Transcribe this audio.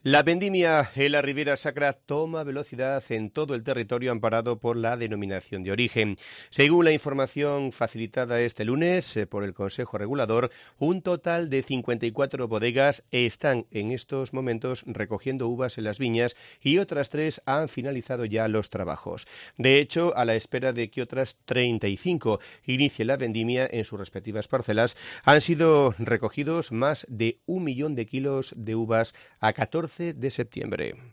La vendimia en la Ribera Sacra toma velocidad en todo el territorio amparado por la denominación de origen. Según la información facilitada este lunes por el Consejo Regulador, un total de 54 bodegas están en estos momentos recogiendo uvas en las viñas y otras 3 han finalizado ya los trabajos. De hecho, a la espera de que otras 35 inicien la vendimia en sus respectivas parcelas, han sido recogidos más de 1 millón de kilos de uvas a 14 de septiembre.